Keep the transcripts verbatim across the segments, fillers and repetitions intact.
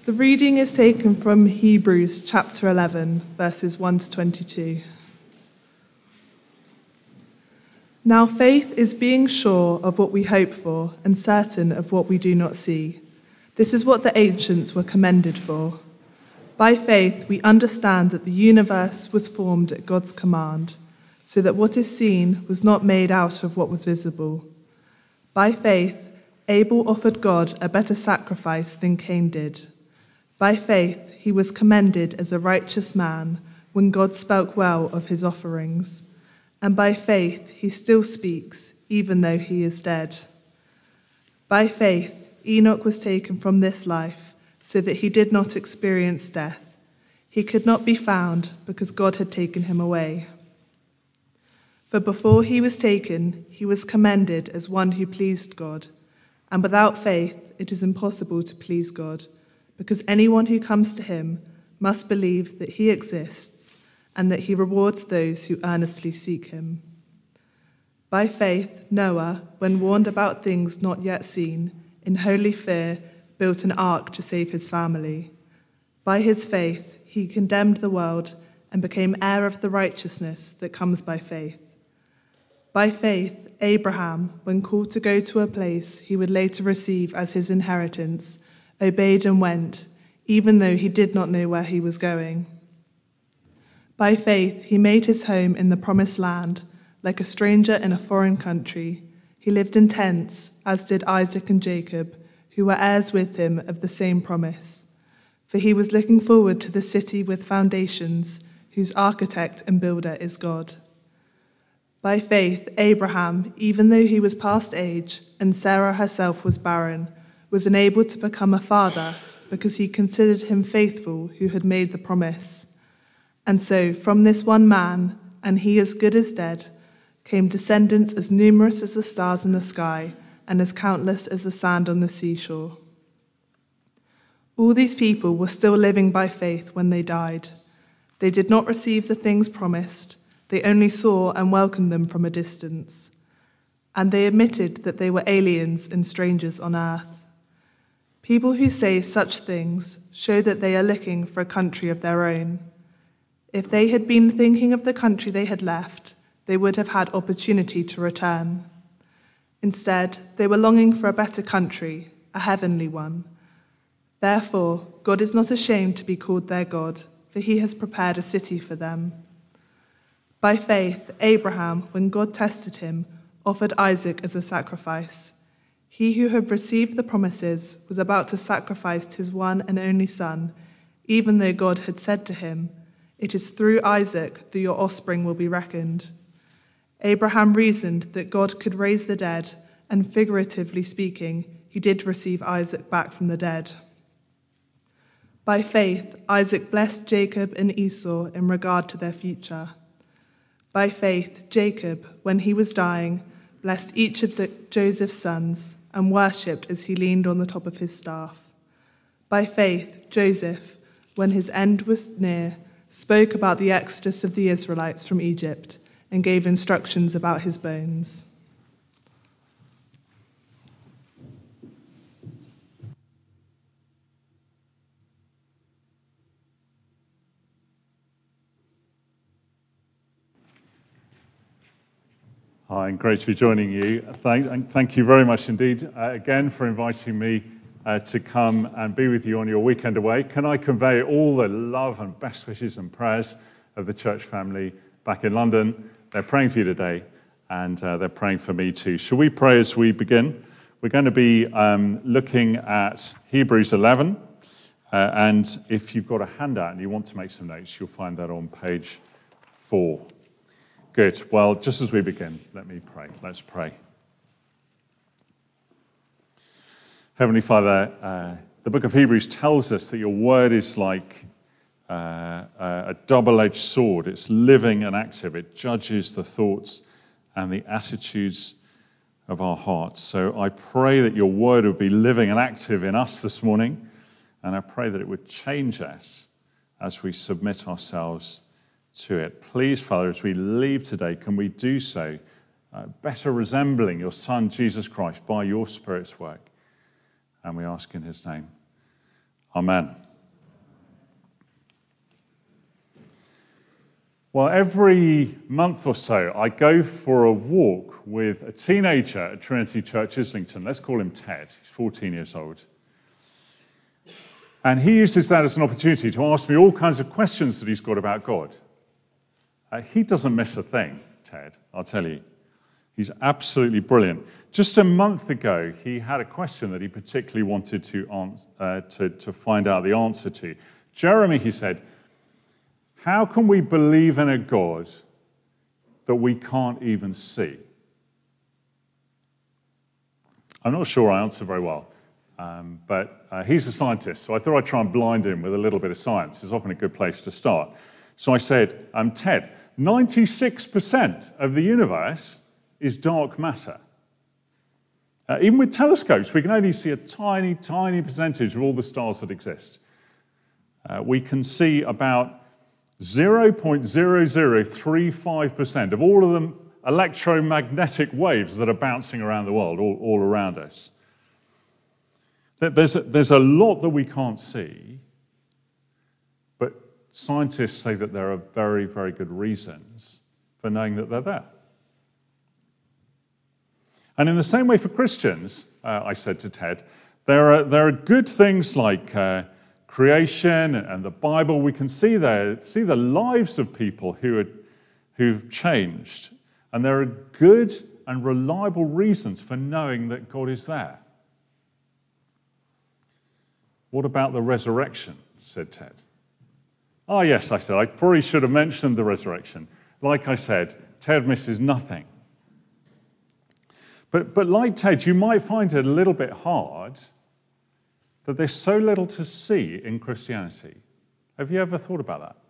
The reading is taken from Hebrews chapter eleven, verses one to twenty-two. Now faith is being sure of what we hope for and certain of what we do not see. This is what the ancients were commended for. By faith we understand that the universe was formed at God's command, so that what is seen was not made out of what was visible. By faith Abel offered God a better sacrifice than Cain did. By faith he was commended as a righteous man when God spoke well of his offerings. And by faith he still speaks, even though he is dead. By faith Enoch was taken from this life, so that he did not experience death. He could not be found because God had taken him away. For before he was taken, he was commended as one who pleased God. And without faith it is impossible to please God, because anyone who comes to him must believe that he exists and that he rewards those who earnestly seek him. By faith, Noah, when warned about things not yet seen, in holy fear, built an ark to save his family. By his faith, he condemned the world and became heir of the righteousness that comes by faith. By faith, Abraham, when called to go to a place he would later receive as his inheritance, obeyed and went, even though he did not know where he was going. By faith, he made his home in the promised land, like a stranger in a foreign country. He lived in tents, as did Isaac and Jacob, who were heirs with him of the same promise. For he was looking forward to the city with foundations, whose architect and builder is God. By faith, Abraham, even though he was past age, and Sarah herself was barren, was enabled to become a father, because he considered him faithful who had made the promise. And so, from this one man, and he as good as dead, came descendants as numerous as the stars in the sky and as countless as the sand on the seashore. All these people were still living by faith when they died. They did not receive the things promised. They only saw and welcomed them from a distance. And they admitted that they were aliens and strangers on earth. People who say such things show that they are looking for a country of their own. If they had been thinking of the country they had left, they would have had opportunity to return. Instead, they were longing for a better country, a heavenly one. Therefore, God is not ashamed to be called their God, for he has prepared a city for them. By faith, Abraham, when God tested him, offered Isaac as a sacrifice. He who had received the promises was about to sacrifice his one and only son, even though God had said to him, "It is through Isaac that your offspring will be reckoned." Abraham reasoned that God could raise the dead, and figuratively speaking, he did receive Isaac back from the dead. By faith, Isaac blessed Jacob and Esau in regard to their future. By faith, Jacob, when he was dying, blessed each of Joseph's sons and worshipped as he leaned on the top of his staff. By faith, Joseph, when his end was near, spoke about the exodus of the Israelites from Egypt and gave instructions about his bones. Hi, and great to be joining you. Thank, and thank you very much indeed uh, again for inviting me uh, to come and be with you on your weekend away. Can I convey all the love and best wishes and prayers of the church family back in London? They're praying for you today, and uh, they're praying for me too. Shall we pray as we begin? We're going to be um, looking at Hebrews eleven, uh, and if you've got a handout and you want to make some notes, you'll find that on page four. Good. Well, just as we begin, let me pray. Let's pray. Heavenly Father, uh, the book of Hebrews tells us that your word is like uh, a double-edged sword. It's living and active. It judges the thoughts and the attitudes of our hearts. So I pray that your word would be living and active in us this morning, and I pray that it would change us as we submit ourselves to it. Please, Father, as we leave today, can we do so uh, better resembling your Son, Jesus Christ, by your Spirit's work? And we ask in his name. Amen. Well, every month or so, I go for a walk with a teenager at Trinity Church Islington. Let's call him Ted. He's fourteen years old. And he uses that as an opportunity to ask me all kinds of questions that he's got about God. Uh, he doesn't miss a thing, Ted, I'll tell you. He's absolutely brilliant. Just a month ago, he had a question that he particularly wanted to, ans- uh, to, to find out the answer to. Jeremy, he said, how can we believe in a God that we can't even see? I'm not sure I answered very well, um, but uh, he's a scientist, so I thought I'd try and blind him with a little bit of science. It's often a good place to start. So I said, um, Ted, ninety-six percent of the universe is dark matter. Uh, even with telescopes, we can only see a tiny, tiny percentage of all the stars that exist. Uh, we can see about zero point zero zero three five percent of all of the electromagnetic waves that are bouncing around the world, all, all around us. There's a, there's a lot that we can't see, but scientists say that there are very, very good reasons for knowing that they're there. And in the same way for Christians, uh, I said to Ted, there are, there are good things like uh, creation and the Bible. We can see there, see the lives of people who are, who've changed. And there are good and reliable reasons for knowing that God is there. What about the resurrection, said Ted. Oh, yes, I said, I probably should have mentioned the resurrection. Like I said, Ted misses nothing. But, but like Ted, you might find it a little bit hard that there's so little to see in Christianity. Have you ever thought about that?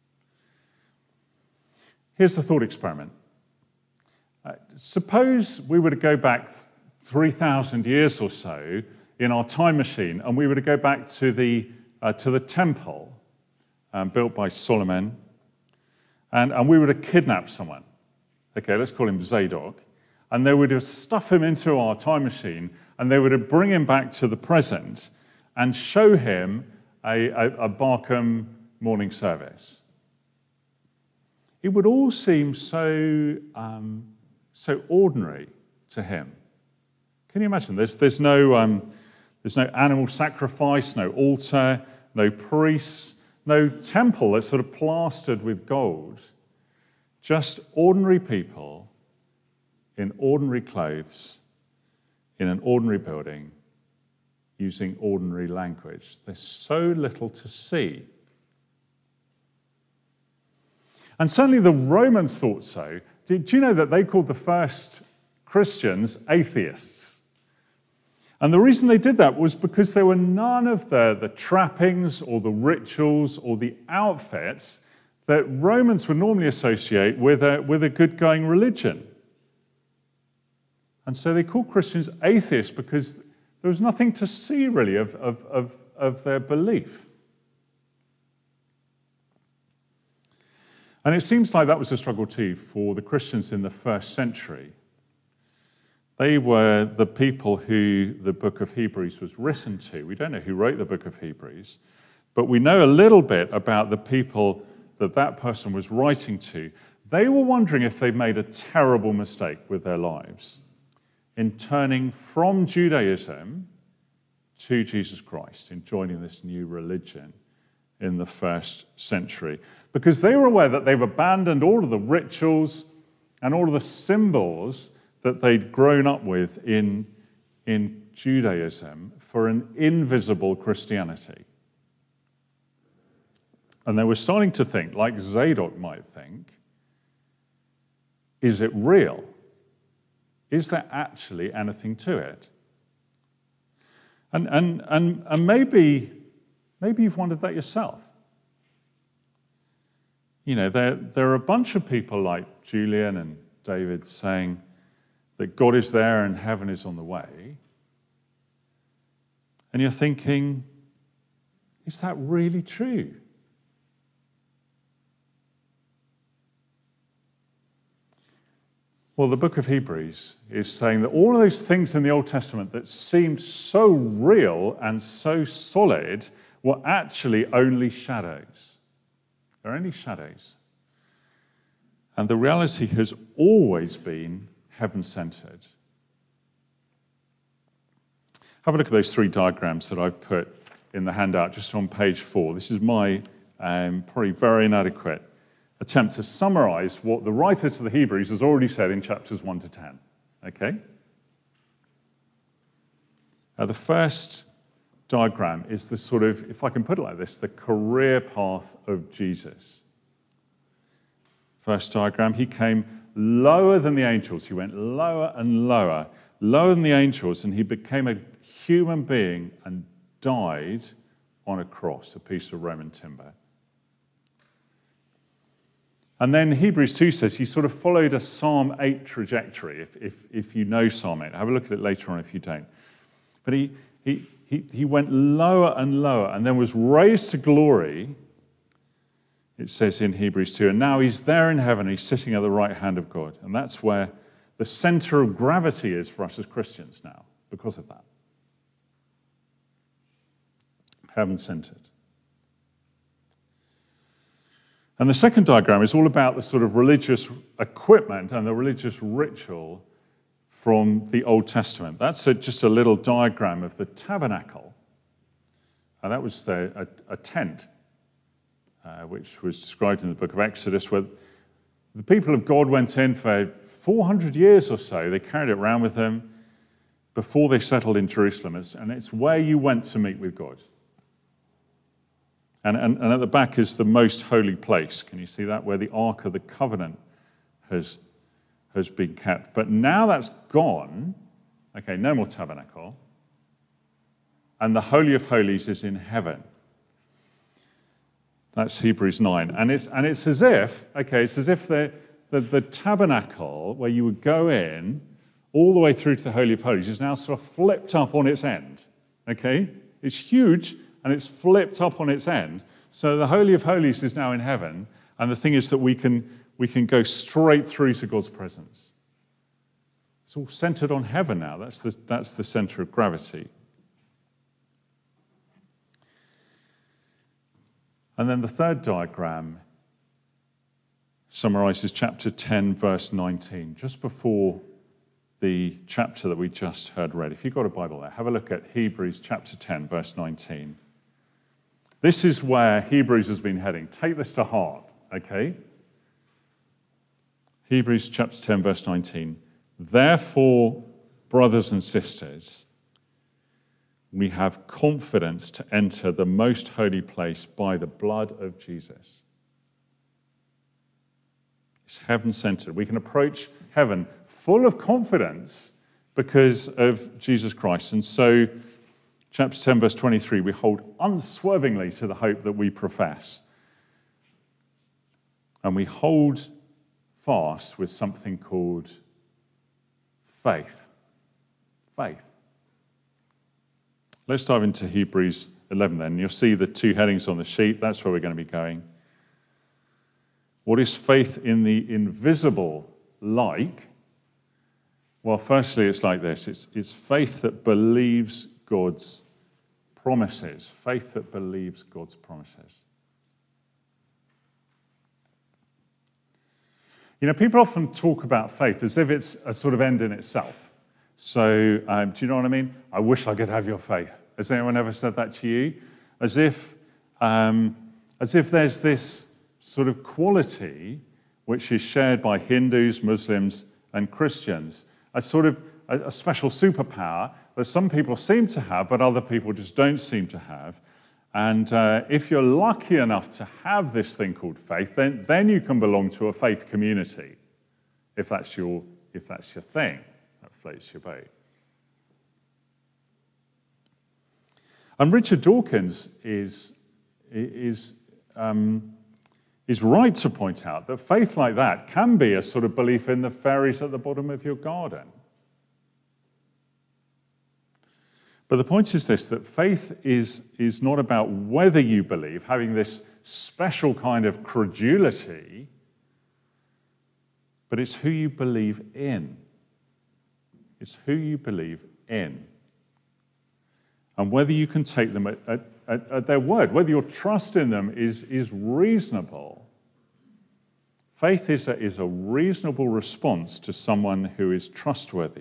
Here's a thought experiment. Uh, suppose we were to go back three thousand years or so in our time machine, and we were to go back to the, uh, to the temple um, built by Solomon, and, and we were to kidnap someone. Okay, let's call him Zadok. And they would have stuffed him into our time machine, and they would have bring him back to the present and show him a, a, a Barkham morning service. It would all seem so, um, so ordinary to him. Can you imagine? There's, there's, no, um, there's no animal sacrifice, no altar, no priests, no temple that's sort of plastered with gold. Just ordinary people in ordinary clothes, in an ordinary building, using ordinary language. There's so little to see. And certainly the Romans thought so. Do you know that they called the first Christians atheists? And the reason they did that was because there were none of the, the trappings or the rituals or the outfits that Romans would normally associate with a, with a good-going religion. And so they called Christians atheists because there was nothing to see, really, of, of, of, of their belief. And it seems like that was a struggle, too, for the Christians in the first century. They were the people who the book of Hebrews was written to. We don't know who wrote the book of Hebrews, but we know a little bit about the people that that person was writing to. They were wondering if they made a terrible mistake with their lives in turning from Judaism to Jesus Christ, in joining this new religion in the first century. Because they were aware that they've abandoned all of the rituals and all of the symbols that they'd grown up with in, in Judaism for an invisible Christianity. And they were starting to think, like Zadok might think, is it real? Is there actually anything to it? And, and, and, and maybe, maybe you've wondered that yourself. You know, there, there are a bunch of people like Julian and David saying that God is there and heaven is on the way. And you're thinking, is that really true? Well, the book of Hebrews is saying that all of those things in the Old Testament that seemed so real and so solid were actually only shadows. They're only shadows. And the reality has always been heaven-centered. Have a look at those three diagrams that I've put in the handout just on page four. This is my um, probably very inadequate attempt to summarize what the writer to the Hebrews has already said in chapters one to ten. Okay? Now, the first diagram is the sort of, if I can put it like this, the career path of Jesus. First diagram, he came lower than the angels. He went lower and lower, lower than the angels, and he became a human being and died on a cross, a piece of Roman timber. And then Hebrews two says he sort of followed a Psalm eight trajectory, if, if, if you know Psalm eight. Have a look at it later on if you don't. But he, he, he, he went lower and lower and then was raised to glory, it says in Hebrews two. And now he's there in heaven, he's sitting at the right hand of God. And that's where the center of gravity is for us as Christians now, because of that. Heaven-centered. And the second diagram is all about the sort of religious equipment and the religious ritual from the Old Testament. That's a, just a little diagram of the tabernacle. And that was the, a, a tent, uh, which was described in the book of Exodus, where the people of God went in for four hundred years or so. They carried it around with them before they settled in Jerusalem. And it's where you went to meet with God. And, and, and at the back is the most holy place. Can you see that? Where the Ark of the Covenant has, has been kept. But now that's gone. Okay, no more tabernacle. And the Holy of Holies is in heaven. That's Hebrews nine. And it's, and it's as if, okay, it's as if the, the, the tabernacle, where you would go in, all the way through to the Holy of Holies, is now sort of flipped up on its end. Okay? It's huge. And it's flipped up on its end. So the Holy of Holies is now in heaven. And the thing is that we can, we can go straight through to God's presence. It's all centered on heaven now. That's the, that's the center of gravity. And then the third diagram summarizes chapter ten, verse nineteen, just before the chapter that we just heard read. If you've got a Bible there, have a look at Hebrews chapter ten, verse nineteen. This is where Hebrews has been heading. Take this to heart, okay? Hebrews chapter ten, verse nineteen. Therefore, brothers and sisters, we have confidence to enter the most holy place by the blood of Jesus. It's heaven-centered. We can approach heaven full of confidence because of Jesus Christ. And so, chapter ten, verse twenty-three, we hold unswervingly to the hope that we profess. And we hold fast with something called faith. Faith. Let's dive into Hebrews eleven then. You'll see the two headings on the sheet. That's where we're going to be going. What is faith in the invisible like? Well, firstly, it's like this. It's, it's faith that believes God's promises. Faith that believes God's promises. You know, people often talk about faith as if it's a sort of end in itself. So, um, do you know what I mean? I wish I could have your faith. Has anyone ever said that to you? As if, um, as if there's this sort of quality which is shared by Hindus, Muslims, and Christians, a sort of a, a special superpower that some people seem to have, but other people just don't seem to have. And uh, if you're lucky enough to have this thing called faith, then, then you can belong to a faith community, if that's your, if that's your thing. That floats your boat. And Richard Dawkins is, is, um, is right to point out that faith like that can be a sort of belief in the fairies at the bottom of your garden. But the point is this, that faith is, is not about whether you believe, having this special kind of credulity, but it's who you believe in. It's who you believe in. and whether you can take them at, at, at, at their word, whether your trust in them is, is reasonable. Faith is a, is a reasonable response to someone who is trustworthy.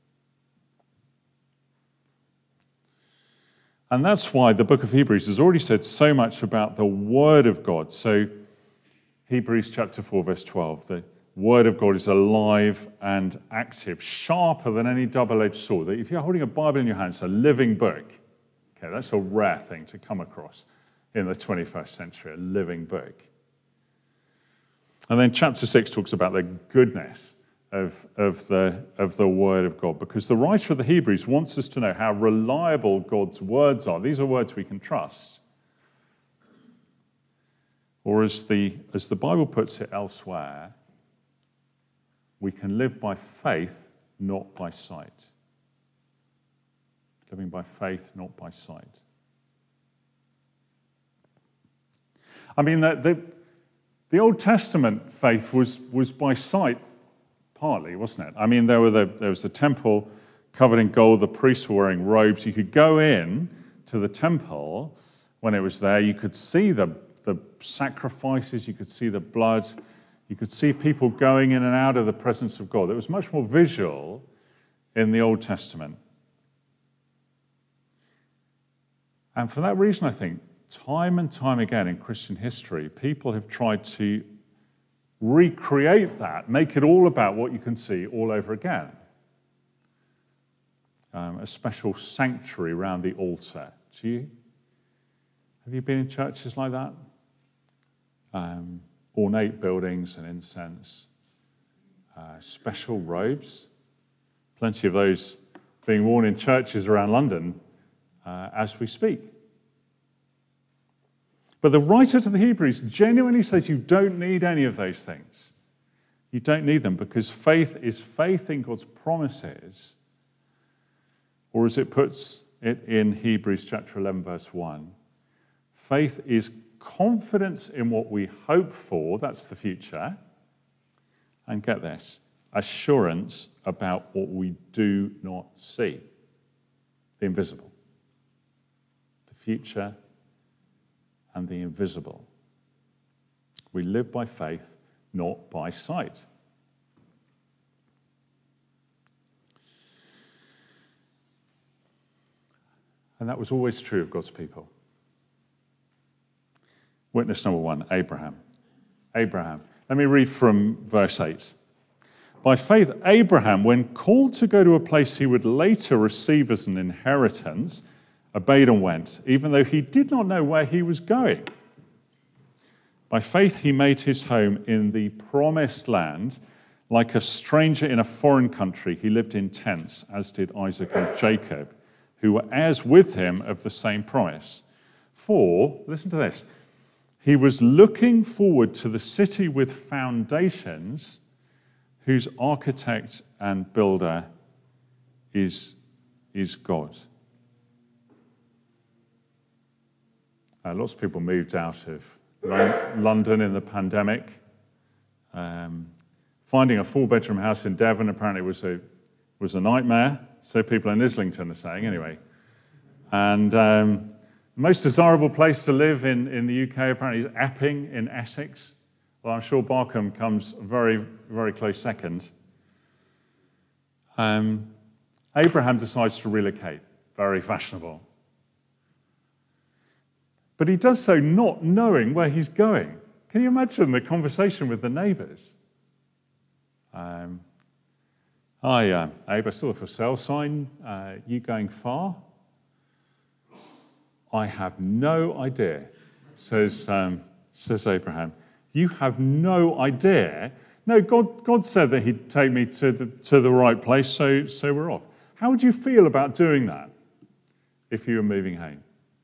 And that's why the book of Hebrews has already said so much about the Word of God. So Hebrews chapter four, verse twelve, the Word of God is alive and active, sharper than any double-edged sword. If you're holding a Bible in your hand, it's a living book. Okay, that's a rare thing to come across in the twenty-first century, a living book. And then chapter six talks about the goodness of, of, the, of the Word of God, because the writer of the Hebrews wants us to know how reliable God's words are. These are words we can trust. Or as the, as the Bible puts it elsewhere, we can live by faith, not by sight. Living by faith, not by sight. I mean, the, the, the Old Testament faith was, was by sight, partly, wasn't it? I mean, there, were the, there was the temple covered in gold, the priests were wearing robes. You could go in to the temple when it was there. You could see the, the sacrifices, you could see the blood. You could see people going in and out of the presence of God. It was much more visual in the Old Testament. And for that reason, I think, time and time again in Christian history, people have tried to recreate that, make it all about what you can see all over again. Um, a special sanctuary around the altar. Do you? Have you been in churches like that? Um, ornate buildings and incense, uh, special robes, plenty of those being worn in churches around London uh, as we speak. But the writer to the Hebrews genuinely says you don't need any of those things. You don't need them because faith is faith in God's promises, or as it puts it in Hebrews chapter eleven, verse one, faith is confidence in what we hope for, that's the future, and get this, assurance about what we do not see, the invisible, the future and the invisible. We live by faith, not by sight. And that was always true of God's people. Witness number one, Abraham. Abraham. Let me read from verse eight. By faith, Abraham, when called to go to a place he would later receive as an inheritance, obeyed and went, even though he did not know where he was going. By faith, he made his home in the promised land. Like a stranger in a foreign country, he lived in tents, as did Isaac and Jacob, who were heirs with him of the same promise. For, listen to this, he was looking forward to the city with foundations, whose architect and builder is, is God. Uh, lots of people moved out of London in the pandemic. Um, finding a four-bedroom house in Devon apparently was a was a nightmare, so people in Islington are saying anyway. And um, the most desirable place to live in, in the U K apparently is Epping in Essex. Well, I'm sure Barkham comes very, very close second. Um, Abraham decides to relocate, very fashionable. But he does so not knowing where he's going. Can you imagine the conversation with the neighbours? Um, Hi, uh, Abe, I saw the for sale sign. Uh, you going far? I have no idea, says, um, says Abraham. You have no idea? No, God, God said that he'd take me to the, to the right place, so, so we're off. How would you feel about doing that if you were moving home?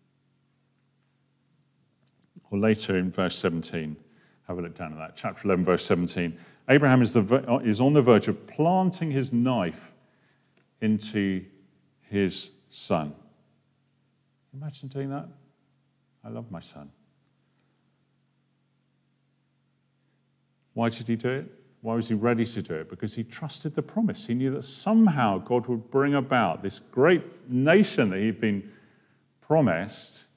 Or later in verse seventeen, have a look down at that, chapter eleven, verse seventeen. Abraham is, the, is on the verge of planting his knife into his son. Imagine doing that. I love my son. Why did he do it? Why was he ready to do it? Because he trusted the promise. He knew that somehow God would bring about this great nation that he'd been promised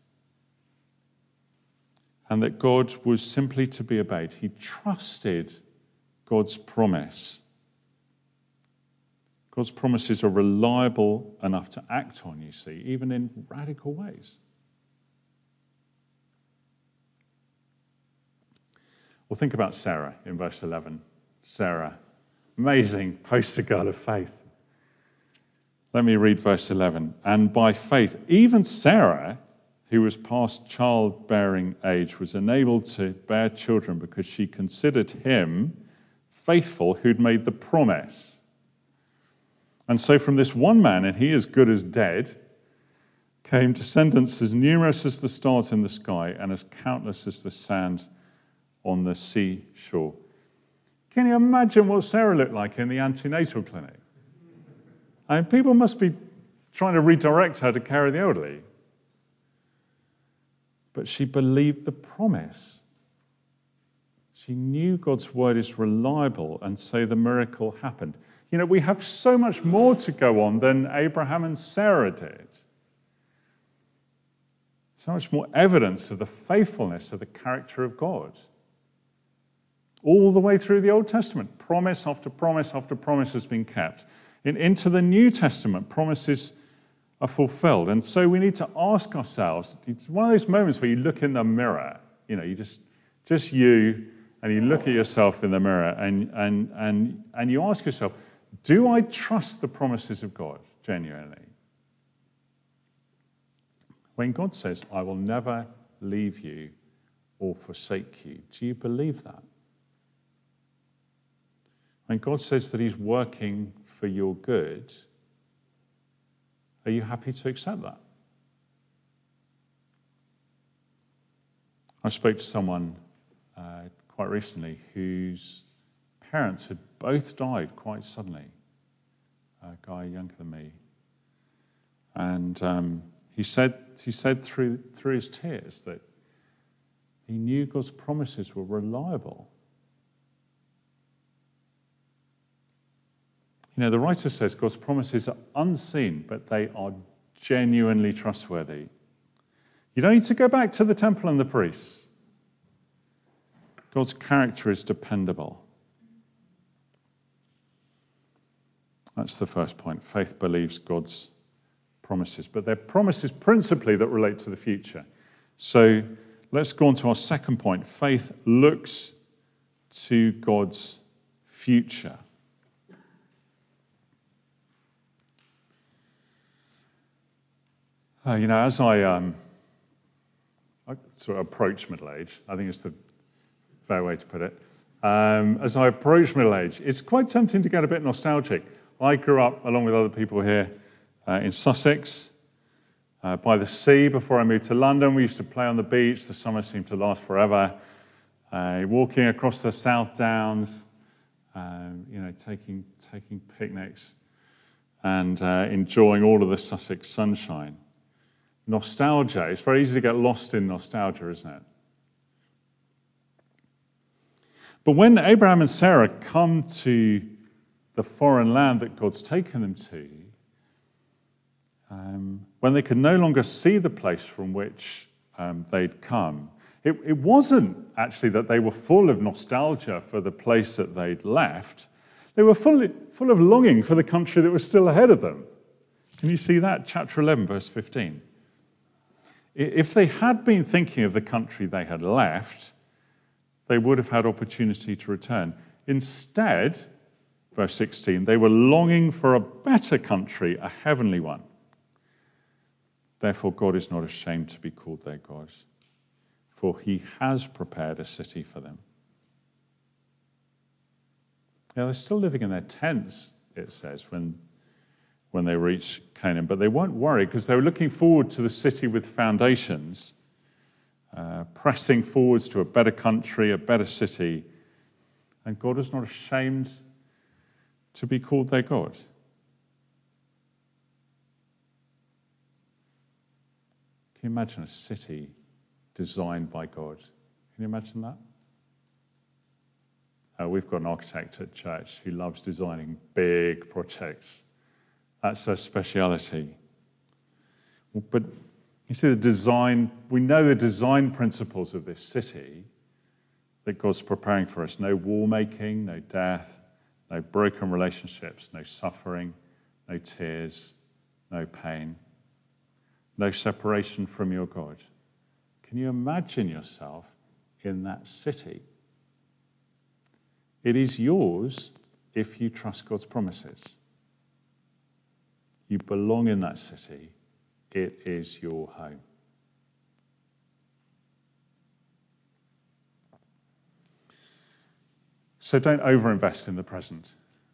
and that God was simply to be obeyed. He trusted God's promise. God's promises are reliable enough to act on, you see, even in radical ways. Well, think about Sarah in verse eleven. Sarah, amazing poster girl of faith. Let me read verse eleven. And by faith, even Sarah, who was past childbearing age, was enabled to bear children because she considered him faithful who'd made the promise. And so from this one man, and he as good as dead, came descendants as numerous as the stars in the sky and as countless as the sand on the seashore. Can you imagine what Sarah looked like in the antenatal clinic? I mean, people must be trying to redirect her to carry the elderly. But she believed the promise. She knew God's word is reliable, and so the miracle happened. You know, we have so much more to go on than Abraham and Sarah did. So much more evidence of the faithfulness of the character of God. All the way through the Old Testament, promise after promise after promise has been kept. In, into the New Testament, promises are fulfilled. And so we need to ask ourselves, it's one of those moments where you look in the mirror, you know, you just, just you, and you look at yourself in the mirror and, and, and, and you ask yourself, do I trust the promises of God genuinely? When God says, I will never leave you or forsake you, do you believe that? When God says that he's working for your good, are you happy to accept that? I spoke to someone uh, quite recently whose parents had both died quite suddenly, a guy younger than me. And um, he said he said through, through his tears that he knew God's promises were reliable. You know, the writer says God's promises are unseen, but they are genuinely trustworthy. You don't need to go back to the temple and the priests. God's character is dependable. That's the first point. Faith believes God's promises, but they're promises principally that relate to the future. So let's go on to our second point. Faith looks to God's future. Uh, you know, as I, um, I sort of approach middle age, I think it's the fair way to put it. Um, as I approach middle age, it's quite tempting to get a bit nostalgic. I grew up, along with other people here, uh, in Sussex, uh, by the sea. Before I moved to London, we used to play on the beach. The summer seemed to last forever. Uh, walking across the South Downs, um, you know, taking taking picnics and uh, enjoying all of the Sussex sunshine. Nostalgia, it's very easy to get lost in nostalgia, isn't it? But when Abraham and Sarah come to the foreign land that God's taken them to, um, when they could no longer see the place from which um, they'd come, it, it wasn't actually that they were full of nostalgia for the place that they'd left. They were full, full of longing for the country that was still ahead of them. Can you see that? Chapter eleven, verse fifteen. If they had been thinking of the country they had left, they would have had opportunity to return. Instead, verse sixteen, they were longing for a better country, a heavenly one. Therefore, God is not ashamed to be called their God, for he has prepared a city for them. Now, they're still living in their tents, it says, when, when they reach Canaan, but they weren't worried because they were looking forward to the city with foundations, uh, pressing forwards to a better country, a better city. And God is not ashamed to be called their God. Can you imagine a city designed by God? Can you imagine that? Uh, we've got an architect at church who loves designing big projects. That's her speciality. But You see the design, we know the design principles of this city that God's preparing for us. No war making, no death, no broken relationships, no suffering, no tears, no pain, no separation from your God. Can you imagine yourself in that city? It is yours if you trust God's promises. You belong in that city. It is your home. So don't overinvest in the present.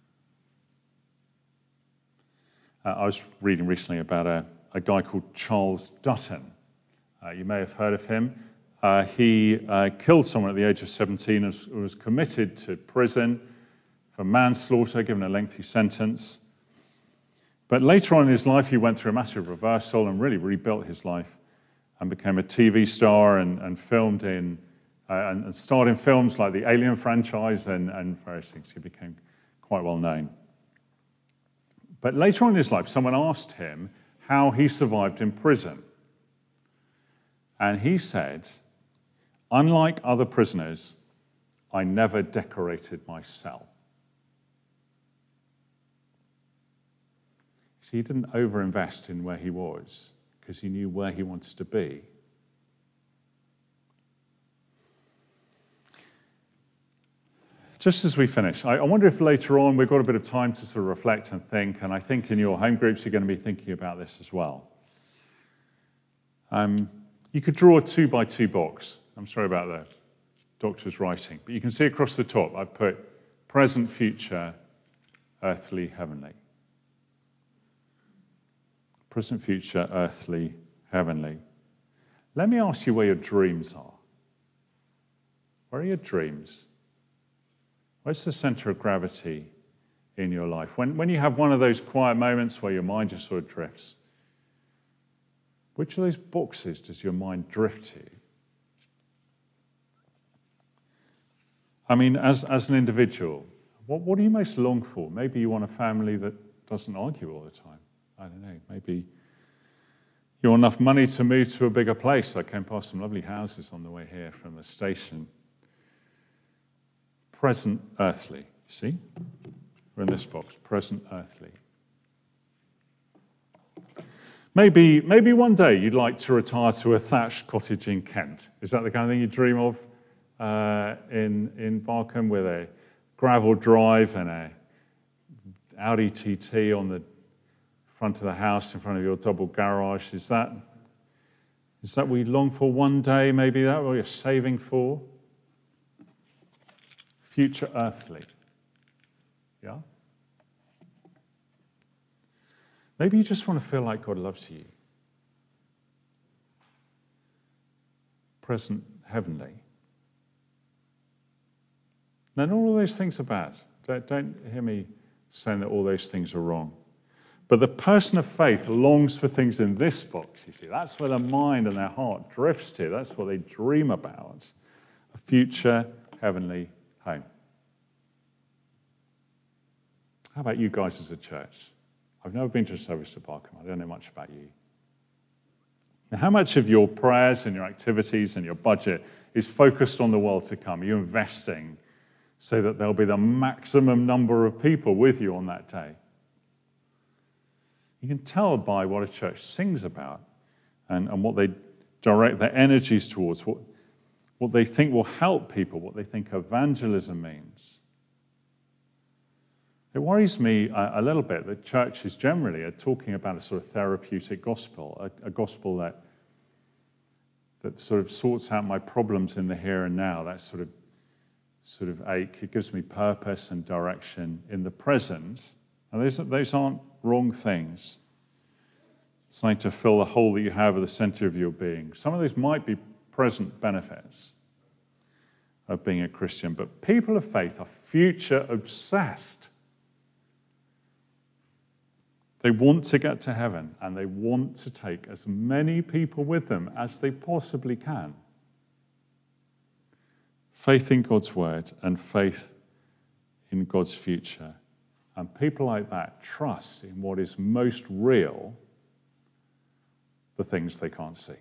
Uh, I was reading recently about a, a guy called Charles Dutton. Uh, you may have heard of him. Uh, he uh, killed someone at the age of seventeen and was, was committed to prison for manslaughter, given a lengthy sentence. But later on in his life, he went through a massive reversal and really rebuilt his life and became a T V star and, and filmed in, uh, and, and starred in films like the Alien franchise and, and various things. He became quite well known. But later on in his life, someone asked him how he survived in prison. And he said, unlike other prisoners, I never decorated my cell. See, he didn't overinvest in where he was because he knew where he wanted to be. Just as we finish, I, I wonder if later on we've got a bit of time to sort of reflect and think, and I think in your home groups you're going to be thinking about this as well. Um, you could draw a two by two box. I'm sorry about the doctor's writing, but you can see across the top I've put present, future, earthly, heavenly. Present, future, earthly, heavenly. Let me ask you where your dreams are. Where are your dreams? Where's the center of gravity in your life? When, when you have one of those quiet moments where your mind just sort of drifts, which of those boxes does your mind drift to? I mean, as, as an individual, what, what do you most long for? Maybe you want a family that doesn't argue all the time. I don't know, maybe you want enough money to move to a bigger place. I came past some lovely houses on the way here from the station. Present earthly, you see? We're in this box, present earthly. Maybe, maybe one day you'd like to retire to a thatched cottage in Kent. Is that the kind of thing you dream of uh, in, in Barkham, with a gravel drive and a Audi T T on the front of the house in front of your double garage? Is that, is that what you long for one day? Maybe that what you're saving for? Future earthly. Yeah? Maybe you just want to feel like God loves you. Present heavenly. Now, not all those things are bad. Don't, don't hear me saying that all those things are wrong. But the person of faith longs for things in this box, you see. That's where their mind and their heart drifts to. That's what they dream about. A future heavenly home. How about you guys as a church? I've never been to a service at Barkham. I don't know much about you. Now, how much of your prayers and your activities and your budget is focused on the world to come? Are you investing so that there'll be the maximum number of people with you on that day? You can tell by what a church sings about and, and what they direct their energies towards, what, what they think will help people, what they think evangelism means. It worries me a, a little bit that churches generally are talking about a sort of therapeutic gospel, a, a gospel that, that sort of sorts out my problems in the here and now, that sort of, sort of ache. It gives me purpose and direction in the present. And those, those aren't wrong things. It's like to fill the hole that you have at the center of your being. Some of those might be present benefits of being a Christian, but people of faith are future obsessed. They want to get to heaven, and they want to take as many people with them as they possibly can. Faith in God's word and faith in God's future. And people like that trust in what is most real the things they can't see.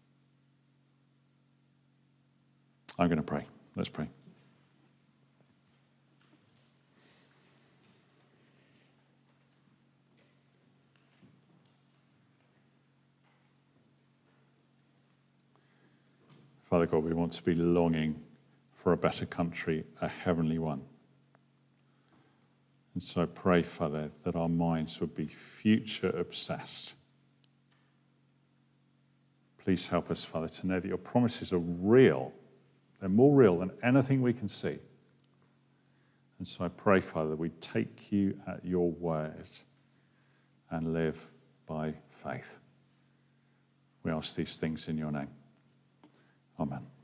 I'm going to pray. Let's pray. Father God, we want to be longing for a better country, a heavenly one. And so I pray, Father, that our minds would be future obsessed. Please help us, Father, to know that your promises are real. They're more real than anything we can see. And so I pray, Father, that we take you at your word and live by faith. We ask these things in your name. Amen.